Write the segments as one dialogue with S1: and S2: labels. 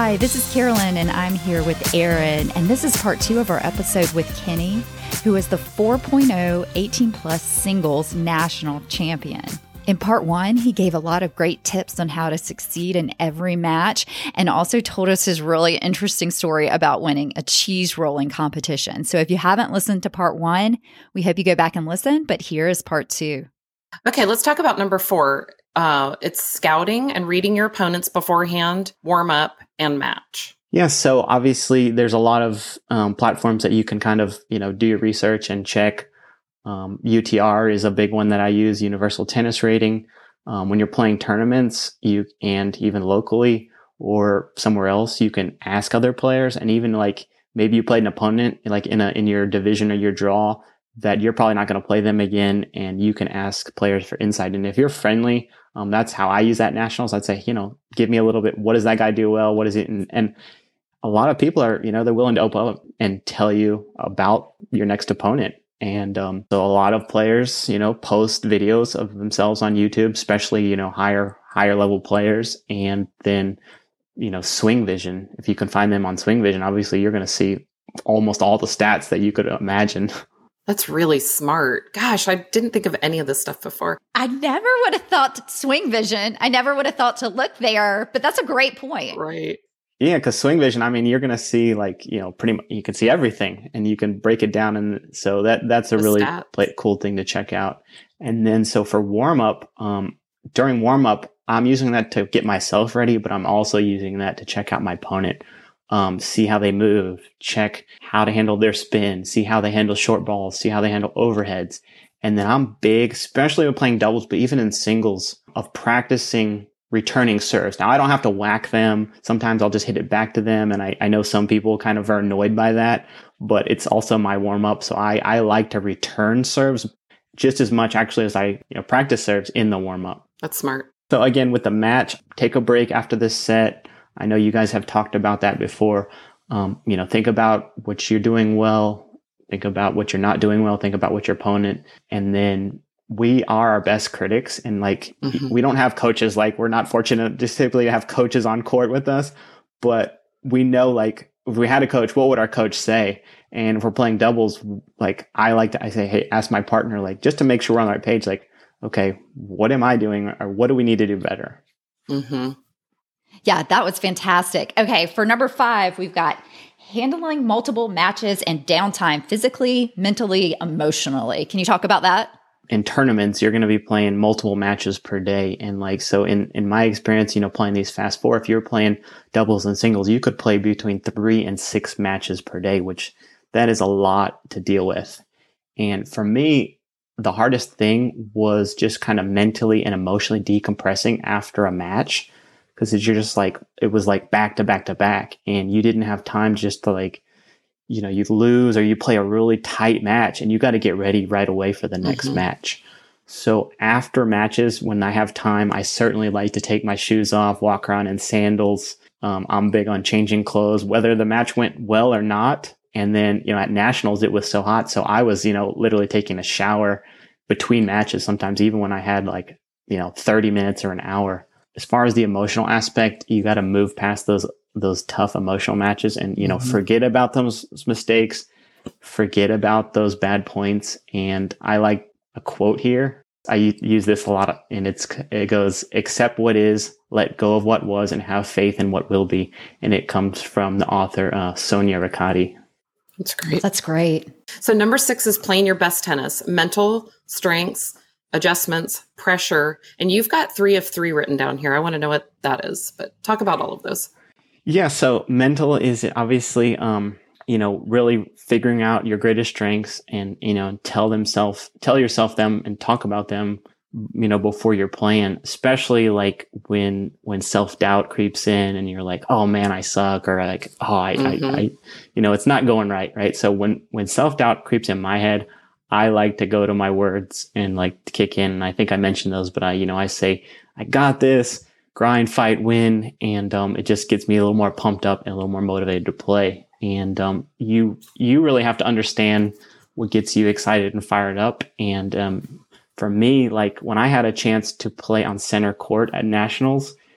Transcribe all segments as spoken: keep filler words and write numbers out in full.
S1: Hi, this is Carolyn, and I'm here with Aaron, and this is part two of our episode with Kenny, who is the four point oh eighteen plus singles national champion. In part one, he gave a lot of great tips on how to succeed in every match and also told us his really interesting story about winning a cheese rolling competition. So if you haven't listened to part one, we hope you go back and listen, but here is part two.
S2: Okay, let's talk about number four. Uh, it's scouting and reading your opponents beforehand, warm up, and match.
S3: Yeah, so obviously there's a lot of um, platforms that you can kind of, you know, do your research and check. Um, U T R is a big one that I use, Universal Tennis Rating. Um, when you're playing tournaments, you and even locally or somewhere else, you can ask other players, and even like maybe you played an opponent like in a in your division or your draw that you're probably not going to play them again, and you can ask players for insight. And if you're friendly, um, that's how I use that nationals. I'd say, you know, give me a little bit. What does that guy do well? What is it? And, and a lot of people are, you know, they're willing to open up and tell you about your next opponent. And um, so a lot of players, you know, post videos of themselves on YouTube, especially, you know, higher, higher level players. And then, you know, Swing Vision, if you can find them on Swing Vision, obviously you're going to see almost all the stats that you could imagine.
S2: That's really smart. Gosh, I didn't think of any of this stuff before.
S1: I never would have thought to Swing Vision. I never would have thought to look there, but that's a great point.
S2: Right.
S3: Yeah, because Swing Vision, I mean, you're going to see like, you know, pretty much, you can see everything and you can break it down. And so that, that's a
S2: The
S3: really
S2: stats.
S3: play, cool thing to check out. And then, so for warm up, um, during warm up, I'm using that to get myself ready, but I'm also using that to check out my opponent, um, see how they move, check how to handle their spin, see how they handle short balls, see how they handle overheads. And then I'm big, especially when playing doubles, but even in singles, of practicing returning serves. Now, I don't have to whack them. Sometimes I'll just hit it back to them. And I, I know some people kind of are annoyed by that, but it's also my warm up. So I, I like to return serves just as much actually as I, you know, practice serves in the warm up.
S2: That's smart.
S3: So again, with the match, take a break after this set. I know you guys have talked about that before. Um, you know, think about what you're doing well. Think about what you're not doing well. Think about what your opponent, and then we are our best critics, and like mm-hmm. we don't have coaches. Like we're not fortunate just typically to have coaches on court with us, but we know like if we had a coach, what would our coach say? And if we're playing doubles, like I like to, I say, hey, ask my partner, like just to make sure we're on the right page. Like, okay, what am I doing, or what do we need to do better?
S2: Mm-hmm.
S1: Yeah, that was fantastic. Okay, for number five, we've got handling multiple matches and downtime physically, mentally, emotionally. Can you talk about that?
S3: In tournaments, you're going to be playing multiple matches per day. And like, so in, in my experience, you know, playing these fast four, if you're playing doubles and singles, you could play between three and six matches per day, which that is a lot to deal with. And for me, the hardest thing was just kind of mentally and emotionally decompressing after a match. Because you're just like, it was like back to back to back. And you didn't have time just to like, you know, you lose or you play a really tight match and you got to get ready right away for the next mm-hmm. match. So after matches, when I have time, I certainly like to take my shoes off, walk around in sandals. Um, I'm big on changing clothes, whether the match went well or not. And then, you know, at nationals, it was so hot. So I was, you know, literally taking a shower between matches, sometimes even when I had like, you know, thirty minutes or an hour. As far as the emotional aspect, you got to move past those those tough emotional matches and, you know, mm-hmm. forget about those mistakes, forget about those bad points. And I like a quote here. I use this a lot, and it's it goes, accept what is, let go of what was, and have faith in what will be. And it comes from the author, uh, Sonia Riccati.
S2: That's great.
S1: That's great.
S2: So number six is playing your best tennis, mental strengths, adjustments, pressure, and you've got three of three written down here. I want to know what that is, but talk about all of those.
S3: Yeah, so mental is obviously, um, you know, really figuring out your greatest strengths and, you know, tell themself, tell yourself them and talk about them, you know, before you're playing, especially like when, when self-doubt creeps in and you're like, oh man, I suck, or like, oh, I, mm-hmm. I, I, you know, it's not going right. Right. So when, when self-doubt creeps in my head, I like to go to my words and like to kick in. And I think I mentioned those, but I, you know, I say, I got this, grind, fight, win. And, um, it just gets me a little more pumped up and a little more motivated to play. And, um, you, you really have to understand what gets you excited and fired up. And, um, for me, like when I had a chance to play on center court at nationals,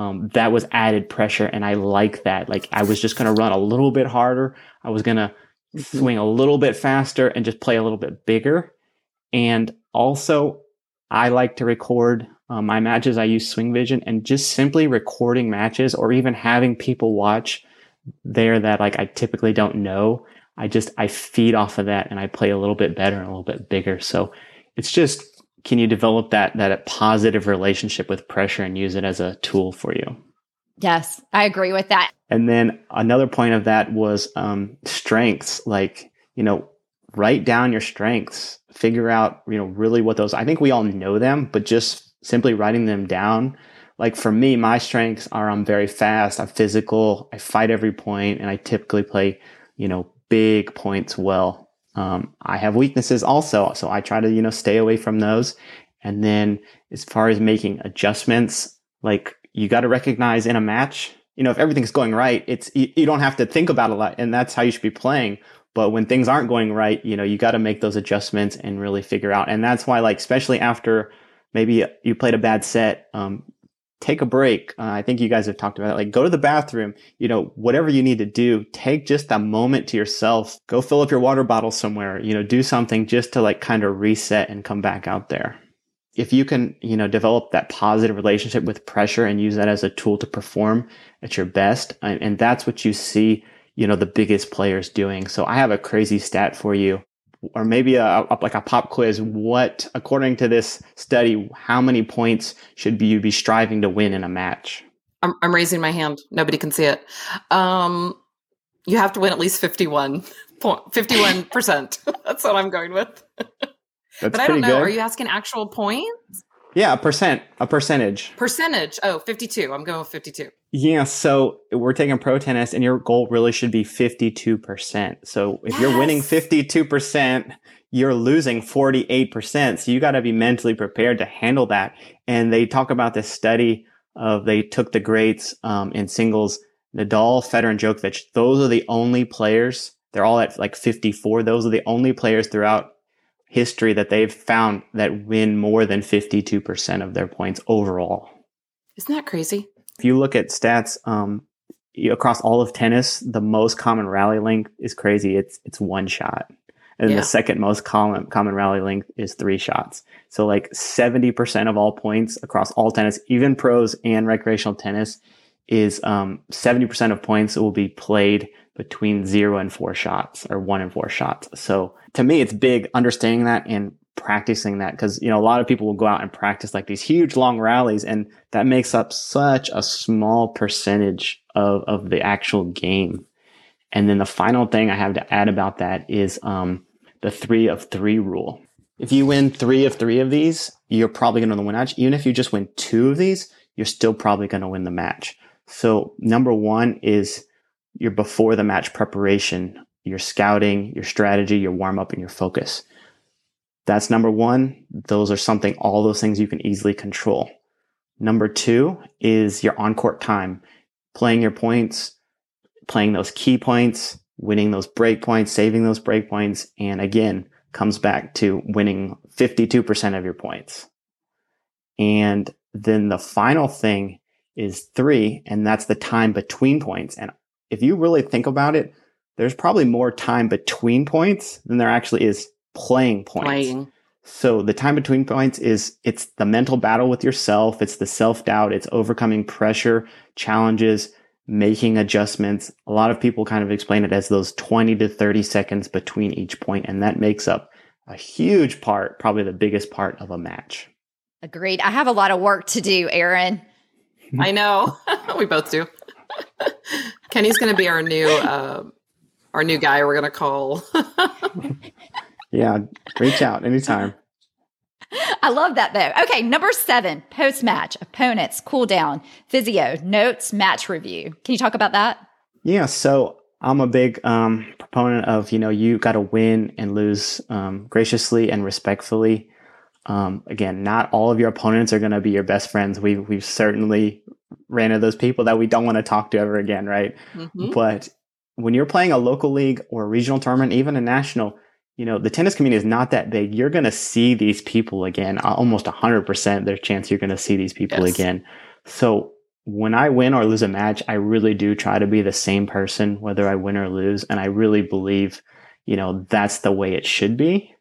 S3: um, that was added pressure. And I like that. Like I was just going to run a little bit harder. I was going to mm-hmm. swing a little bit faster and just play a little bit bigger. And also I like to record um, my matches. I use Swing Vision, and just simply recording matches or even having people watch there that like I typically don't know. I just, I feed off of that and I play a little bit better and a little bit bigger. So it's just, can you develop that, that positive relationship with pressure and use it as a tool for you?
S1: Yes, I agree with that.
S3: And then another point of that was um, strengths. Like, you know, write down your strengths, figure out, you know, really what those, I think we all know them, but just simply writing them down. Like for me, my strengths are I'm very fast, I'm physical, I fight every point, and I typically play, you know, big points well. Um, I have weaknesses also, so I try to, you know, stay away from those. And then as far as making adjustments, like you got to recognize in a match, you know, if everything's going right, it's, you, you don't have to think about it a lot, and that's how you should be playing. But when things aren't going right, you know, you got to make those adjustments and really figure out. And that's why, like, especially after maybe you played a bad set, um, take a break. Uh, I think you guys have talked about it. Like, go to the bathroom, you know, whatever you need to do, take just a moment to yourself, go fill up your water bottle somewhere, you know, do something just to like kind of reset and come back out there. If you can, you know, develop that positive relationship with pressure and use that as a tool to perform at your best, and, and that's what you see, you know, the biggest players doing. So I have a crazy stat for you, or maybe a, a like a pop quiz. What, according to this study, how many points should you be striving to win in a match?
S2: I'm, I'm raising my hand. Nobody can see it. Um, you have to win at least fifty-one point, fifty-one percent. That's what I'm going with.
S3: That's
S2: but I don't know.
S3: Good.
S2: Are you asking actual points?
S3: Yeah, a percent, a percentage.
S2: Percentage. Oh, fifty-two. I'm going with fifty-two.
S3: Yeah, so we're taking pro tennis, and your goal really should be fifty-two percent. So if yes. you're winning fifty-two percent, you're losing forty-eight percent. So you got to be mentally prepared to handle that. And they talk about this study of they took the greats um, in singles, Nadal, Federer, and Djokovic. Those are the only players. They're all at like fifty-four. Those are the only players throughout history that they've found that win more than fifty-two percent of their points overall.
S2: Isn't that crazy?
S3: If you look at stats um, across all of tennis, the most common rally length is crazy. It's it's one shot. And yeah. the second most common common rally length is three shots. So like seventy percent of all points across all tennis, even pros and recreational tennis, is um, seventy percent of points will be played between zero and four shots, or one and four shots. So to me, it's big understanding that and practicing that, because, you know, a lot of people will go out and practice like these huge long rallies, and that makes up such a small percentage of, of the actual game. And then the final thing I have to add about that is um, the three of three rule. If you win three of three of these, you're probably going to win the match. Even if you just win two of these, you're still probably going to win the match. So number one is your before the match preparation, your scouting, your strategy, your warm up, and your focus. That's number one. Those are something, all those things you can easily control. Number two is your on-court time, playing your points, playing those key points, winning those break points, saving those break points. And again, comes back to winning fifty-two percent of your points. And then the final thing is three, and that's the time between points. And if you really think about it, there's probably more time between points than there actually is playing points.
S2: Playing.
S3: So the time between points is, it's the mental battle with yourself. It's the self-doubt. It's overcoming pressure, challenges, making adjustments. A lot of people kind of explain it as those twenty to thirty seconds between each point. And that makes up a huge part, probably the biggest part of a match.
S1: Agreed. I have a lot of work to do, Aaron.
S2: I know. We both do. Kenny's going to be our new, uh, our new guy we're going to call.
S3: Yeah, reach out anytime.
S1: I love that, though. Okay, number seven, post-match, opponents, cool down, physio, notes, match review. Can you talk about that?
S3: Yeah, so I'm a big um, proponent of, you know, you got to win and lose um, graciously and respectfully. Um, again, not all of your opponents are going to be your best friends. We, we've certainly ran into those people that we don't want to talk to ever again, right? Mm-hmm. But when you're playing a local league or a regional tournament, even a national, you know, the tennis community is not that big. You're going to see these people again, almost one hundred percent there's a chance you're going to see these people yes. again. So when I win or lose a match, I really do try to be the same person, whether I win or lose. And I really believe, you know, that's the way it should be.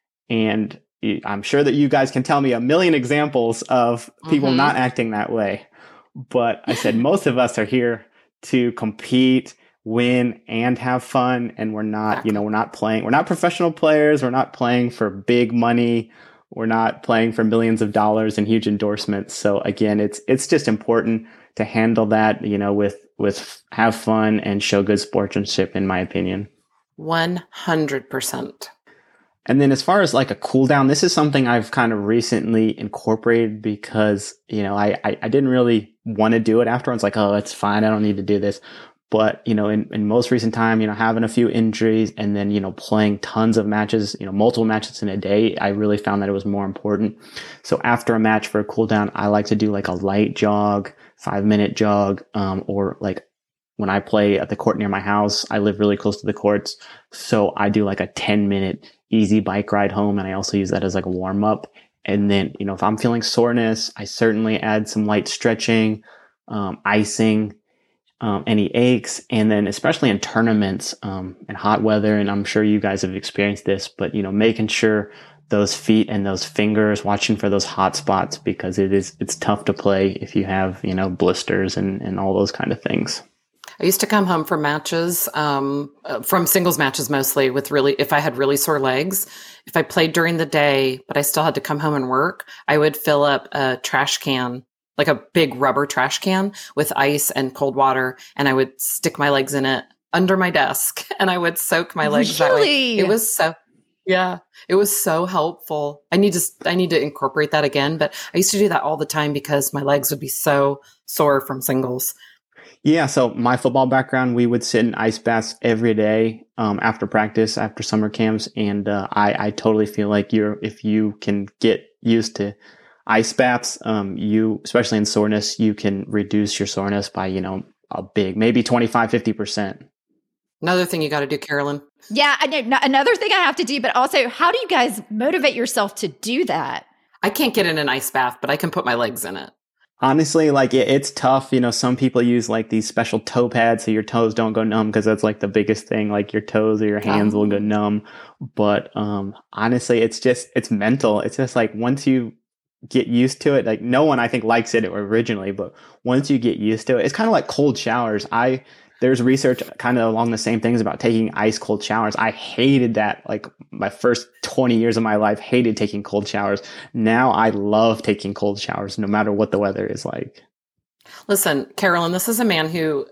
S3: And I'm sure that you guys can tell me a million examples of people mm-hmm. not acting that way. But I said, most of us are here to compete, win, and have fun. And we're not, exactly. you know, we're not playing, we're not professional players. We're not playing for big money. We're not playing for millions of dollars and huge endorsements. So again, it's, it's just important to handle that, you know, with, with have fun and show good sportsmanship, in my opinion.
S2: one hundred percent.
S3: And then as far as like a cool down, this is something I've kind of recently incorporated because, you know, I, I, I didn't really want to do it afterwards. Like, oh, it's fine. I don't need to do this. But, you know, in, in most recent time, you know, having a few injuries and then, you know, playing tons of matches, you know, multiple matches in a day, I really found that it was more important. So after a match for a cool down, I like to do like a light jog, five minute jog, um, or like when I play at the court near my house, I live really close to the courts. So I do like a ten minute easy bike ride home. And I also use that as like a warm up. And then, you know, if I'm feeling soreness, I certainly add some light stretching, um, icing, um, any aches. And then especially in tournaments, um, and hot weather, and I'm sure you guys have experienced this, but, you know, making sure those feet and those fingers, watching for those hot spots, because it is, it's tough to play if you have, you know, blisters and, and all those kind of things.
S2: I used to come home from matches, um, from singles matches mostly with really, if I had really sore legs, if I played during the day, but I still had to come home and work, I would fill up a trash can, like a big rubber trash can with ice and cold water. And I would stick my legs in it under my desk and I would soak my legs
S1: really?
S2: that way. It was so, yeah, it was so helpful. I need to, I need to incorporate that again, but I used to do that all the time because my legs would be so sore from singles.
S3: Yeah, so my football background, we would sit in ice baths every day um, after practice, after summer camps, and uh, I, I totally feel like you're if you can get used to ice baths, um, you especially in soreness, you can reduce your soreness by you know a big maybe twenty-five, fifty percent.
S2: Another thing you got to do, Carolyn.
S1: Yeah, I know. Another thing I have to do, but also, how do you guys motivate yourself to do that?
S2: I can't get in an ice bath, but I can put my legs in it.
S3: Honestly, like it, it's tough. You know, some people use like these special toe pads so your toes don't go numb because that's like the biggest thing. Like your toes or your hands oh. will go numb. But um, honestly, it's just, it's mental. It's just like once you get used to it, like no one I think likes it originally, but once you get used to it, it's kind of like cold showers. I, There's research kind of along the same things about taking ice cold showers. I hated that. Like my first twenty years of my life, hated taking cold showers. Now I love taking cold showers no matter what the weather is like.
S2: Listen, Carolyn, this is a man who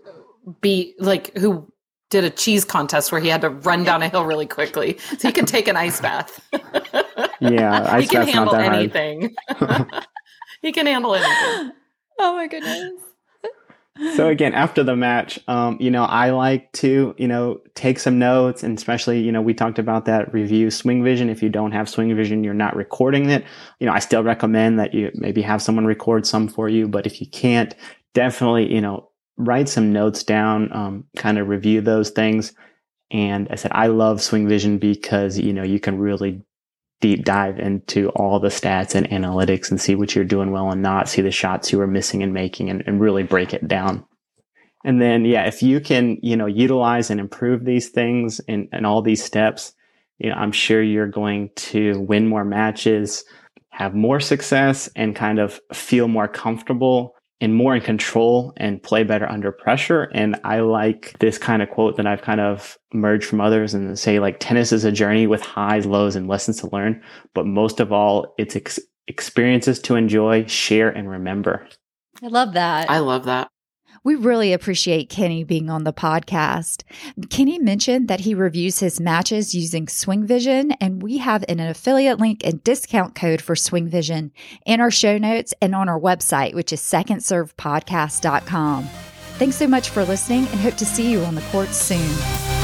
S2: be like, who did a cheese contest where he had to run down a hill really quickly. So he can take an ice bath.
S3: Yeah. Ice
S2: he can
S3: bath's
S2: handle
S3: not that
S2: anything. He can handle anything.
S1: Oh my goodness.
S3: So again, after the match, um, you know, I like to, you know, take some notes, and especially, you know, we talked about that review Swing Vision. If you don't have Swing Vision, you're not recording it. You know, I still recommend that you maybe have someone record some for you, but if you can't, definitely, you know, write some notes down, um, kind of review those things. And I said, I love Swing Vision because, you know, you can really deep dive into all the stats and analytics and see what you're doing well and not, see the shots you were missing and making, and, and really break it down. And then, yeah, if you can, you know, utilize and improve these things and, and all these steps, you know, I'm sure you're going to win more matches, have more success, and kind of feel more comfortable and more in control and play better under pressure. And I like this kind of quote that I've kind of merged from others and say, like, tennis is a journey with highs, lows, and lessons to learn. But most of all, it's ex- experiences to enjoy, share, and remember.
S1: I love that.
S2: I love that.
S1: We really appreciate Kenny being on the podcast. Kenny mentioned that he reviews his matches using Swing Vision, and we have an affiliate link and discount code for Swing Vision in our show notes and on our website, which is second serve podcast dot com. Thanks so much for listening, and hope to see you on the court soon.